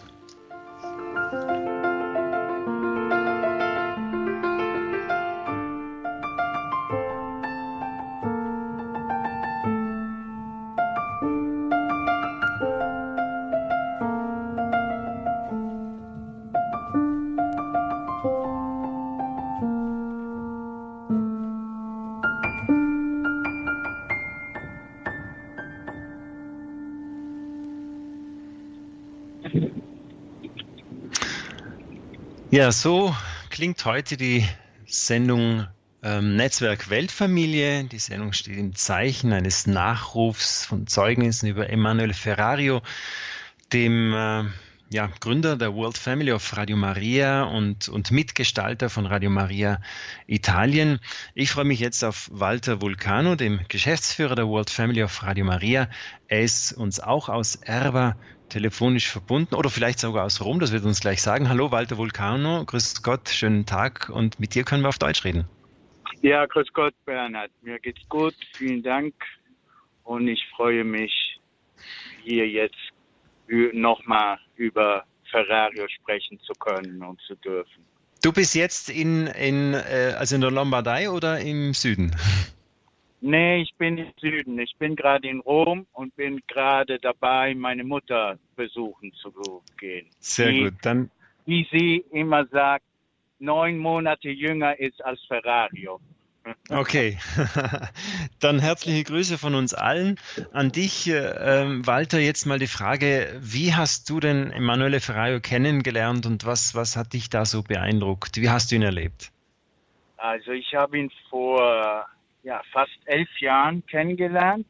Ja, so klingt heute die Sendung ähm, Netzwerk Weltfamilie. Die Sendung steht im Zeichen eines Nachrufs von Zeugnissen über Emanuele Ferrario, dem äh, ja, Gründer der World Family auf Radio Maria und, und Mitgestalter von Radio Maria Italien. Ich freue mich jetzt auf Walter Vulcano, dem Geschäftsführer der World Family auf Radio Maria. Er ist uns auch aus Erba telefonisch verbunden oder vielleicht sogar aus Rom, das wird uns gleich sagen. Hallo Walter Vulcano, grüß Gott, schönen Tag, und mit dir können wir auf Deutsch reden. Ja, grüß Gott Bernhard, mir geht's gut, vielen Dank, und ich freue mich, hier jetzt nochmal über Ferrario sprechen zu können und zu dürfen. Du bist jetzt in, in, äh, also in der Lombardei oder im Süden? Nee, ich bin im Süden. Ich bin gerade in Rom und bin gerade dabei, meine Mutter besuchen zu gehen. Sehr die, gut, dann. Wie sie immer sagt, neun Monate jünger ist als Ferrario. Okay, dann herzliche Grüße von uns allen an dich, äh, Walter. Jetzt mal die Frage, wie hast du denn Emanuele Ferrario kennengelernt und was, was hat dich da so beeindruckt? Wie hast du ihn erlebt? Also ich habe ihn vor ja, fast elf Jahren kennengelernt,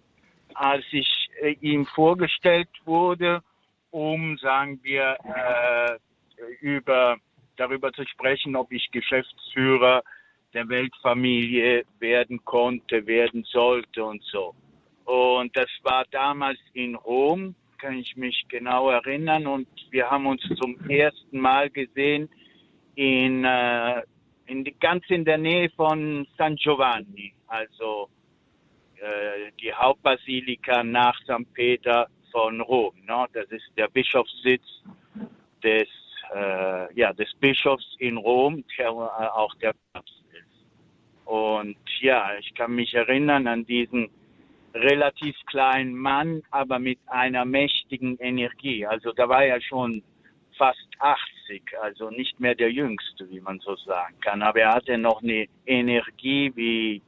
als ich äh, ihm vorgestellt wurde, um, sagen wir, äh, über, darüber zu sprechen, ob ich Geschäftsführer der Weltfamilie werden konnte, werden sollte und so. Und das war damals in Rom, kann ich mich genau erinnern, und wir haben uns zum ersten Mal gesehen in äh, In die, ganz in der Nähe von San Giovanni, also äh, die Hauptbasilika nach Sankt Peter von Rom. Ne? Das ist der Bischofssitz des, äh, ja, des Bischofs in Rom, der äh, auch der Papst ist. Und ja, ich kann mich erinnern an diesen relativ kleinen Mann, aber mit einer mächtigen Energie. Also da war er schon fast achtzig, also nicht mehr der Jüngste, wie man so sagen kann. Aber er hatte noch eine Energie wie,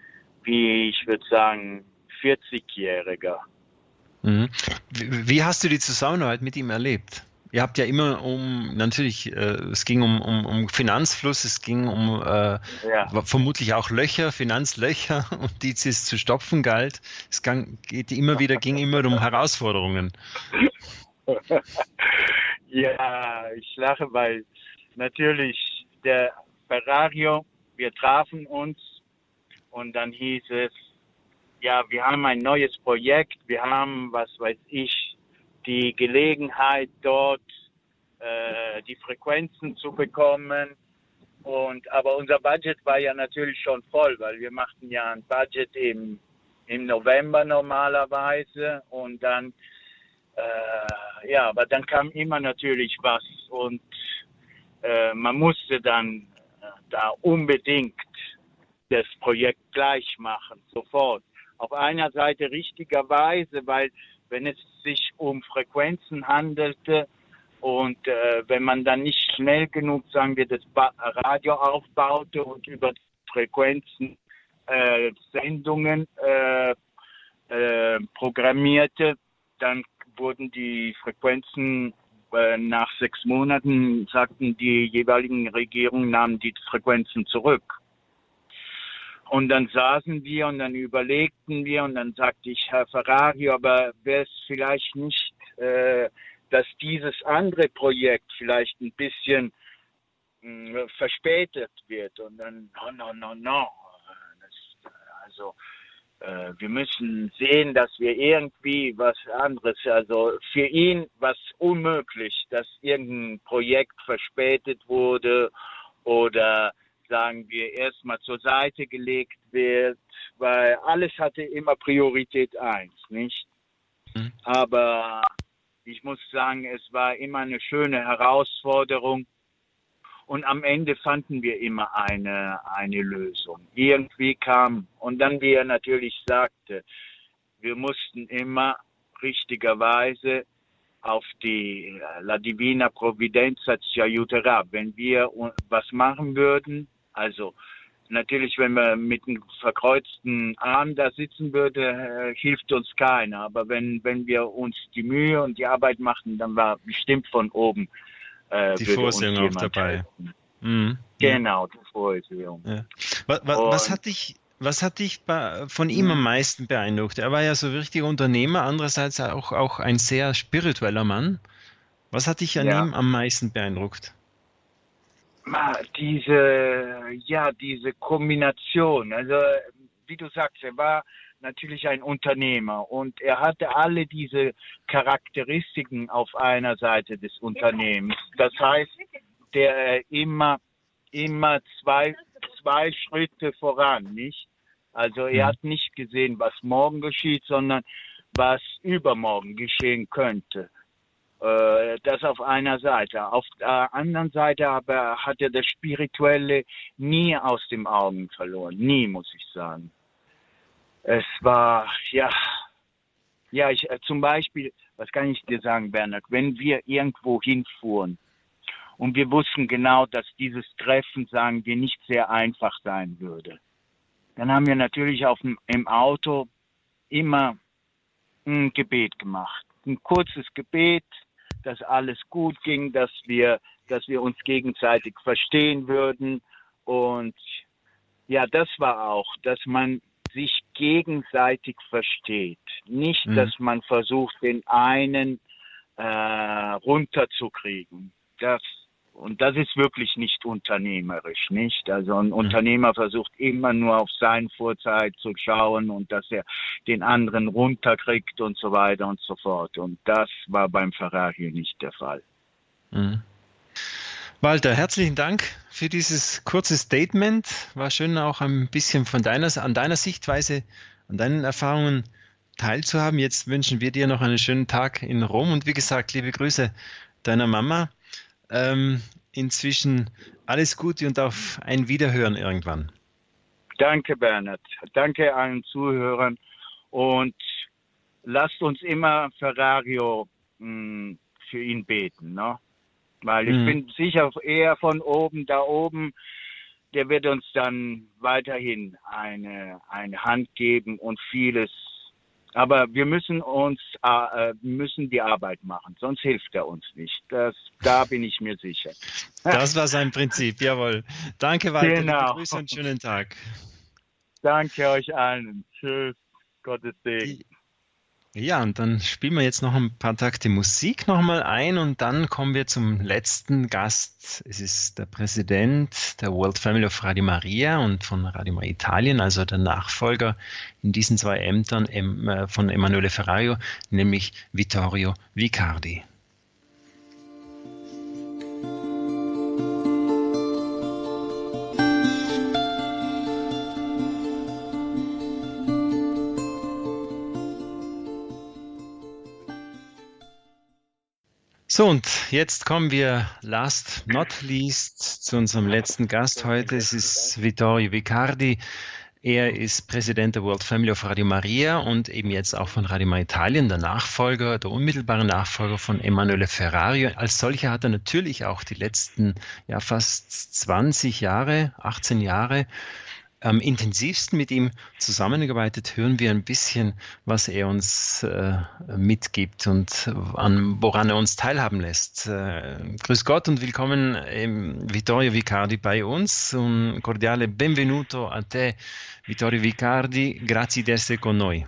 wie ich würde sagen, vierzigjähriger. Mhm. Wie, wie hast du die Zusammenarbeit mit ihm erlebt? Ihr habt ja immer um, natürlich, äh, es ging um, um, um Finanzfluss, es ging um äh, ja. vermutlich auch Löcher, Finanzlöcher, und die es zu stopfen galt. Es ging, geht immer wieder, ging immer um Herausforderungen. Ja, ich lache, weil natürlich der Ferrario, wir trafen uns und dann hieß es, ja, wir haben ein neues Projekt, wir haben, was weiß ich, die Gelegenheit dort äh, die Frequenzen zu bekommen, und aber unser Budget war ja natürlich schon voll, weil wir machten ja ein Budget im, im November normalerweise, und dann Äh, ja, aber dann kam immer natürlich was, und äh, man musste dann äh, da unbedingt das Projekt gleich machen, sofort. Auf einer Seite richtigerweise, weil wenn es sich um Frequenzen handelte und äh, wenn man dann nicht schnell genug, sagen wir, das ba- Radio aufbaute und über die Frequenzen äh, Sendungen äh, äh, programmierte, dann wurden die Frequenzen äh, nach sechs Monaten, sagten die jeweiligen Regierungen, nahmen die Frequenzen zurück. Und dann saßen wir und dann überlegten wir und dann sagte ich, Herr Ferrario, aber wäre es vielleicht nicht, äh, dass dieses andere Projekt vielleicht ein bisschen mh, verspätet wird? Und dann, no, no, no, no. Das, also, äh, wir müssen sehen, dass wir irgendwie was anderes, also für ihn was unmöglich, dass irgendein Projekt verspätet wurde oder sagen wir, erstmal zur Seite gelegt wird, weil alles hatte immer Priorität eins, nicht? Mhm. Aber ich muss sagen, es war immer eine schöne Herausforderung und am Ende fanden wir immer eine, eine Lösung. Irgendwie kam, und dann, wie er natürlich sagte, wir mussten immer richtigerweise auf die La Divina Provvidenza ci aiuterà. Wenn wir was machen würden, also natürlich, wenn wir mit einem verkreuzten Arm da sitzen würden, äh, hilft uns keiner. Aber wenn, wenn wir uns die Mühe und die Arbeit machen, dann war bestimmt von oben äh, die Vorsehung auch dabei. Mhm. Genau, die Vorsehung. Ja. Was, was, was hat dich, was hat dich bei, von ihm mhm. am meisten beeindruckt? Er war ja so richtig Unternehmer, andererseits auch, auch ein sehr spiritueller Mann. Was hat dich an ja. ihm am meisten beeindruckt? Diese, ja, diese Kombination, also wie du sagst, er war natürlich ein Unternehmer und er hatte alle diese Charakteristiken auf einer Seite des Unternehmens. Das heißt, der immer, immer zwei, zwei Schritte voran, nicht? Also er hat nicht gesehen, was morgen geschieht, sondern was übermorgen geschehen könnte. Das auf einer Seite. Auf der anderen Seite aber hat er das Spirituelle nie aus den Augen verloren. Nie, muss ich sagen. Es war, ja, ja, ich, zum Beispiel, was kann ich dir sagen, Bernhard, wenn wir irgendwo hinfuhren und wir wussten genau, dass dieses Treffen, sagen wir, nicht sehr einfach sein würde, dann haben wir natürlich auf dem, im Auto immer ein Gebet gemacht. Ein kurzes Gebet, dass alles gut ging, dass wir, dass wir uns gegenseitig verstehen würden. Und ja, das war auch, dass man sich gegenseitig versteht. Nicht, mhm. dass man versucht, den einen äh, runterzukriegen. Das, und das ist wirklich nicht unternehmerisch, nicht? Also ein mhm. Unternehmer versucht immer nur auf seinen Vorteil zu schauen und dass er den anderen runterkriegt und so weiter und so fort. Und das war beim Ferrario nicht der Fall. Mhm. Walter, herzlichen Dank für dieses kurze Statement. War schön, auch ein bisschen von deiner, an deiner Sichtweise, an deinen Erfahrungen teilzuhaben. Jetzt wünschen wir dir noch einen schönen Tag in Rom und wie gesagt, liebe Grüße deiner Mama. Ähm, inzwischen alles Gute und auf ein Wiederhören irgendwann. Danke, Bernhard. Danke allen Zuhörern und lasst uns immer Ferrario mh, für ihn beten, ne? Weil ich hm. bin sicher, eher von oben, da oben, der wird uns dann weiterhin eine, eine Hand geben und vieles. Aber wir müssen uns, äh, müssen die Arbeit machen, sonst hilft er uns nicht. Das, da bin ich mir sicher. Das war sein Prinzip, jawohl. Danke, Walter. Genau. Grüße und schönen Tag. Danke euch allen. Tschüss. Gottes Segen. Ja, und dann spielen wir jetzt noch ein paar Takte Musik nochmal ein und dann kommen wir zum letzten Gast. Es ist der Präsident der World Family of Radio Maria und von Radio Maria Italien, also der Nachfolger in diesen zwei Ämtern von Emanuele Ferrario, nämlich Vittorio Vicardi. So, und jetzt kommen wir last not least zu unserem letzten Gast heute. Es ist Vittorio Vicardi. Er ist Präsident der World Family of Radio Maria und eben jetzt auch von Radio Maria Italien, der Nachfolger, der unmittelbare Nachfolger von Emanuele Ferrario. Als solcher hat er natürlich auch die letzten ja fast zwanzig Jahre, achtzehn Jahre am intensivsten mit ihm zusammengearbeitet, hören wir ein bisschen, was er uns äh, mitgibt und an, woran er uns teilhaben lässt. Äh, grüß Gott und willkommen ähm, Vittorio Vicardi bei uns. Un cordiale benvenuto a te, Vittorio Vicardi. Grazie di essere con noi.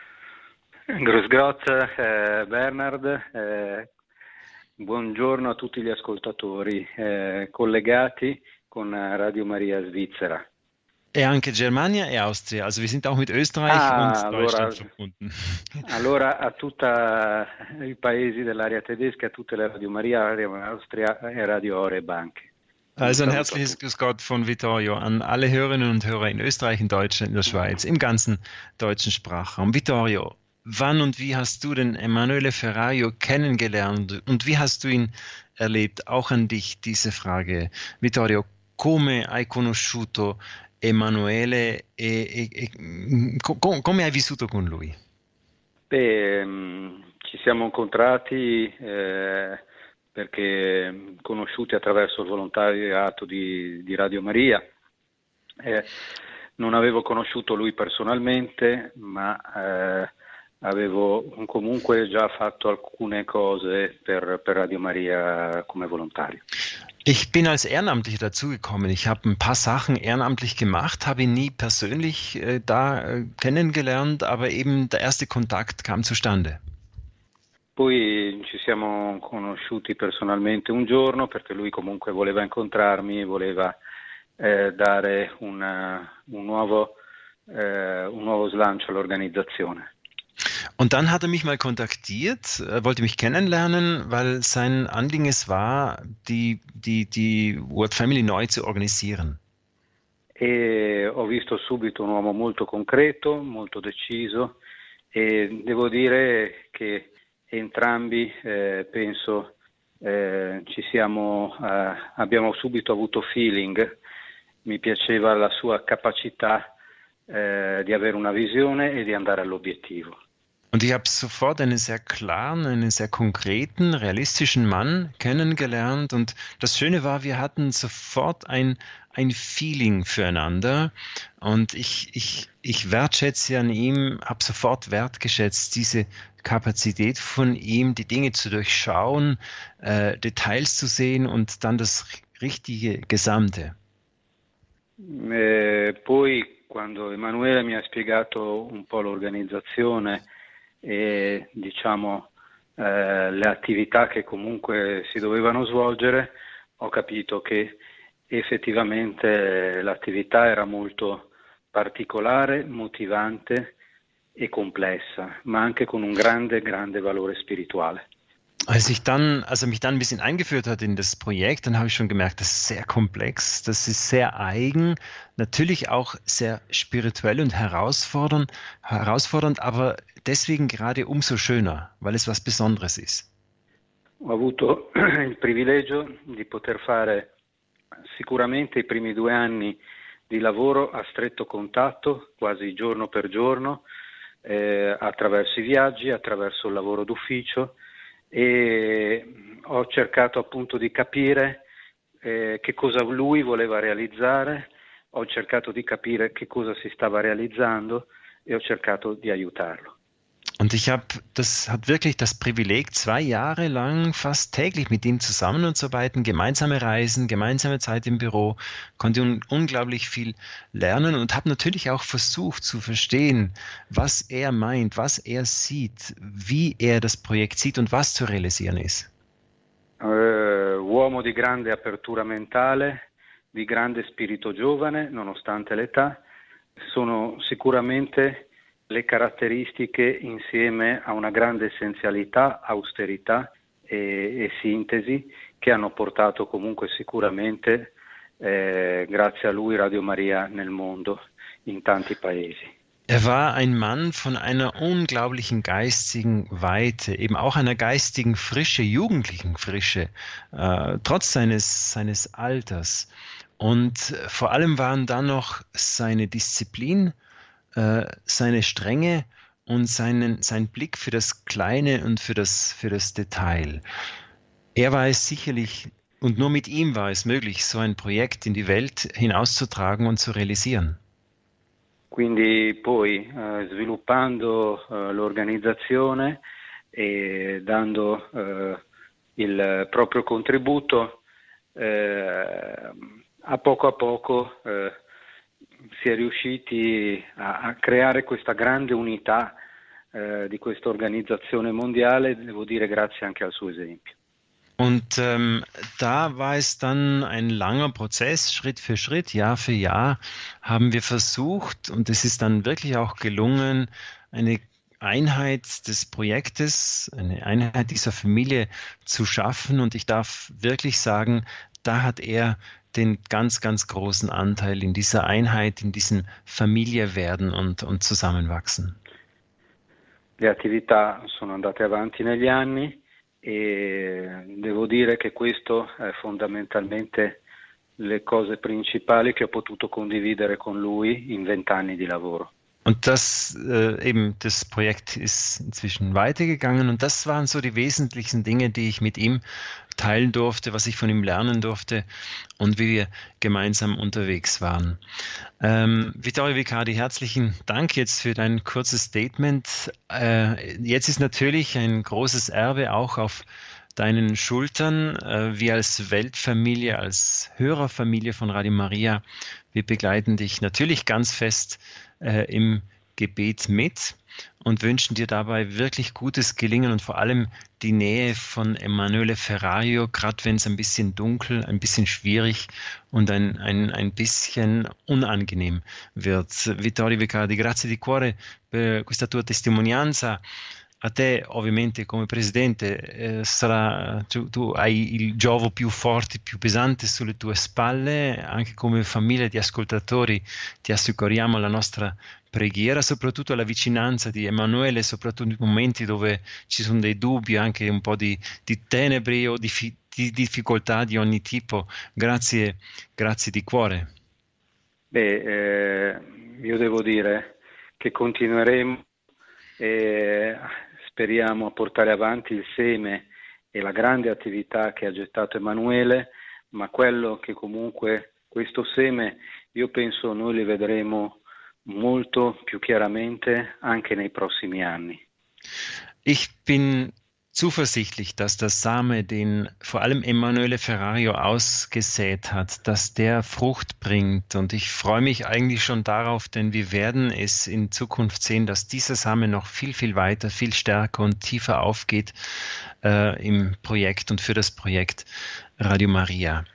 Grüß Gott, eh, Bernard. Eh, buongiorno a tutti gli ascoltatori eh, collegati con Radio Maria Svizzera. E anche Germania e Austria, also wir sind auch mit Österreich ah, und allora, Deutschland verbunden. Allora a tutti i paesi dell'area tedesca, a tutte le Radio Maria, Radio Austria e Radio Ore Bank. Also ein herzliches Grüß Gott von Vittorio an alle Hörerinnen und Hörer in Österreich, in Deutschland, in der Schweiz, im ganzen deutschen Sprachraum. Vittorio, wann und wie hast du den Emanuele Ferraio kennengelernt und wie hast du ihn erlebt? Auch an dich diese Frage. Vittorio, come hai conosciuto Emanuele e, e, e come hai vissuto con lui? Beh, ci siamo incontrati eh, perché conosciuti attraverso il volontariato di, di Radio Maria. Eh, non avevo conosciuto lui personalmente, ma eh, avevo comunque già fatto alcune cose per, per Radio Maria come volontario. Ich bin als Ehrenamtlicher dazugekommen. Ich habe ein paar Sachen ehrenamtlich gemacht, habe ihn nie persönlich äh, da äh, kennengelernt, aber eben der erste Kontakt kam zustande. Poi ci siamo conosciuti personalmente un giorno perché lui comunque voleva incontrarmi, voleva eh, dare una, un, nuovo, eh, un nuovo slancio all'organizzazione. Und dann hat er mich mal kontaktiert, er wollte mich kennenlernen, weil sein Anliegen es war, die, die, die World Family neu zu organisieren. E ho visto subito un uomo molto concreto, molto deciso e devo dire che entrambi eh, penso eh, ci siamo, eh, abbiamo subito avuto feeling, mi piaceva la sua capacità eh, di avere una visione e di andare all'obiettivo. Und ich habe sofort einen sehr klaren, einen sehr konkreten, realistischen Mann kennengelernt. Und das Schöne war, wir hatten sofort ein, ein Feeling füreinander. Und ich, ich, ich wertschätze an ihm, habe sofort wertgeschätzt, diese Kapazität von ihm, die Dinge zu durchschauen, äh, Details zu sehen und dann das richtige Gesamte. Eh, poi, quando Emanuele mi ha spiegato un po' l'organizzazione, e diciamo eh, le attività che comunque si dovevano svolgere, ho capito che effettivamente l'attività era molto particolare, motivante e complessa, ma anche con un grande, grande valore spirituale. Als ich dann, als er mich dann ein bisschen eingeführt hat in das Projekt, dann habe ich schon gemerkt, das ist sehr komplex, das ist sehr eigen, natürlich auch sehr spirituell und herausfordernd, herausfordernd, aber deswegen gerade umso schöner, weil es was Besonderes ist. Ho avuto il privilegio di poter fare sicuramente i primi due anni di lavoro a stretto contatto, quasi giorno per giorno, eh, attraverso i viaggi, attraverso il lavoro d'ufficio, e ho cercato appunto di capire eh, che cosa lui voleva realizzare, ho cercato di capire che cosa si stava realizzando e ho cercato di aiutarlo. Und ich habe das hat wirklich das Privileg, zwei Jahre lang fast täglich mit ihm zusammenzuarbeiten, gemeinsame Reisen, gemeinsame Zeit im Büro, konnte un unglaublich viel lernen und habe natürlich auch versucht zu verstehen, was er meint, was er sieht, wie er das Projekt sieht und was zu realisieren ist. Uh, uomo di grande apertura mentale, di grande spirito giovane, nonostante l'età, sono sicuramente le caratteristiche insieme a una grande essenzialità, austerità e, e sintesi che hanno portato comunque sicuramente, eh, grazie a lui, Radio Maria nel mondo, in tanti paesi. Er war ein Mann von einer unglaublichen geistigen Weite, eben auch einer geistigen Frische, jugendlichen Frische, äh, trotz seines, seines Alters. Und vor allem waren da noch seine Disziplin, seine Strenge und seinen, sein Blick für das Kleine und für das, für das Detail. Er war es sicherlich, und nur mit ihm war es möglich, so ein Projekt in die Welt hinauszutragen und zu realisieren. Quindi poi eh, sviluppando eh, l'organizzazione e dando eh, il proprio contributo, eh, a poco a poco eh, si è riusciti a, a creare questa grande unità eh, di questa organizzazione mondiale, devo dire grazie anche al suo esempio. Und ähm, da war es dann ein langer Prozess, Schritt für Schritt, Jahr für Jahr haben wir versucht, und es ist dann wirklich auch gelungen, eine Einheit des Projektes, eine Einheit dieser Familie zu schaffen. Und ich darf wirklich sagen, da hat er den ganz, ganz großen Anteil in dieser Einheit, in diesem Familie werden und, und zusammenwachsen. Le attività sono andate avanti negli anni. E devo dire che questo è fondamentalmente le cose principali che ho potuto condividere con lui in vent'anni di lavoro. Und das äh, eben, das Projekt ist inzwischen weitergegangen und das waren so die wesentlichen Dinge, die ich mit ihm teilen durfte, was ich von ihm lernen durfte und wie wir gemeinsam unterwegs waren. Ähm, Vittorio Vicardi, herzlichen Dank jetzt für dein kurzes Statement. Äh, jetzt ist natürlich ein großes Erbe auch auf deinen Schultern. Äh, wir als Weltfamilie, als Hörerfamilie von Radio Maria, wir begleiten dich natürlich ganz fest äh, im Gebet mit und wünschen dir dabei wirklich gutes Gelingen und vor allem die Nähe von Emanuele Ferrario, gerade wenn es ein bisschen dunkel, ein bisschen schwierig und ein, ein, ein bisschen unangenehm wird. Vittorio Vicardi, grazie di cuore per questa tua testimonianza. A te ovviamente come presidente eh, sarà, tu, tu hai il giovo più forte, più pesante sulle tue spalle, anche come famiglia di ascoltatori ti assicuriamo la nostra preghiera, soprattutto la vicinanza di Emanuele, soprattutto nei momenti dove ci sono dei dubbi, anche un po' di, di tenebre o di, fi, di difficoltà di ogni tipo. Grazie, grazie di cuore. Beh, eh, io devo dire che continueremo e speriamo a portare avanti il seme e la grande attività che ha gettato Emanuele, ma quello che comunque questo seme io penso noi li vedremo molto più chiaramente anche nei prossimi anni. Ich bin zuversichtlich, dass der Same, den vor allem Emanuele Ferrario ausgesät hat, dass der Frucht bringt. Und ich freue mich eigentlich schon darauf, denn wir werden es in Zukunft sehen, dass dieser Same noch viel, viel weiter, viel stärker und tiefer aufgeht äh, im Projekt und für das Projekt Radio Maria.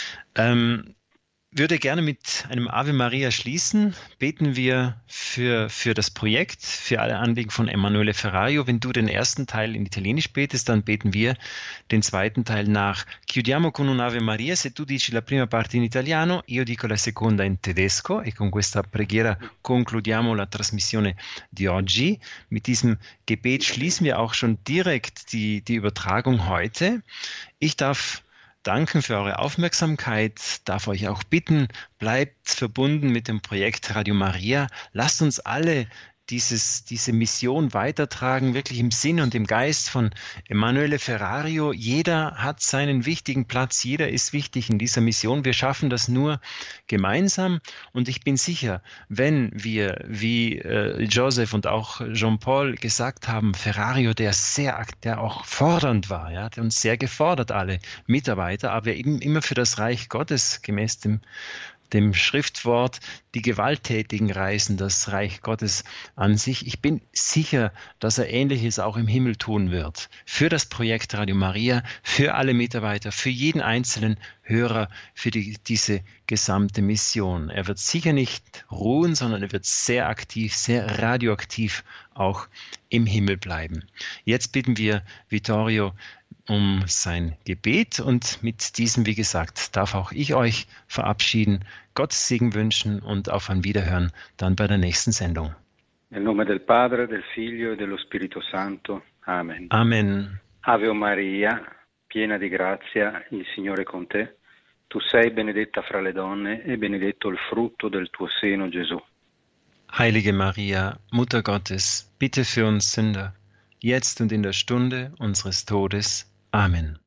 Ähm, würde gerne mit einem Ave Maria schließen. Beten wir für, für das Projekt, für alle Anliegen von Emanuele Ferrario. Wenn du den ersten Teil in Italienisch betest, dann beten wir den zweiten Teil nach. Chiudiamo con un Ave Maria. Se tu dici la prima parte in italiano, io dico la seconda in tedesco e con questa preghiera concludiamo la trasmissione di oggi. Mit diesem Gebet schließen wir auch schon direkt die, die Übertragung heute. Ich darf danken für eure Aufmerksamkeit, darf euch auch bitten, bleibt verbunden mit dem Projekt Radio Maria. Lasst uns alle dieses, diese Mission weitertragen, wirklich im Sinn und im Geist von Emanuele Ferrario. Jeder hat seinen wichtigen Platz, jeder ist wichtig in dieser Mission. Wir schaffen das nur gemeinsam und ich bin sicher, wenn wir, wie äh, Joseph und auch Jean-Paul gesagt haben, Ferrario, der sehr, der auch fordernd war, ja, der uns sehr gefordert, alle Mitarbeiter, aber eben immer für das Reich Gottes, gemäß dem dem Schriftwort, die Gewalttätigen reißen das Reich Gottes an sich. Ich bin sicher, dass er Ähnliches auch im Himmel tun wird. Für das Projekt Radio Maria, für alle Mitarbeiter, für jeden einzelnen Hörer, für die, diese gesamte Mission. Er wird sicher nicht ruhen, sondern er wird sehr aktiv, sehr radioaktiv auch im Himmel bleiben. Jetzt bitten wir Vittorio um sein Gebet und mit diesem, wie gesagt, darf auch ich euch verabschieden, Gottes Segen wünschen und auf ein Wiederhören dann bei der nächsten Sendung. Nel nome del Padre, del Figlio e dello Spirito Santo. Amen. Amen. Ave Maria, piena di grazia, il Signore è con te. Tu sei benedetta fra le donne e benedetto il frutto del tuo seno, Gesù. Heilige Maria, Mutter Gottes, bitte für uns Sünder, jetzt und in der Stunde unseres Todes. Amen.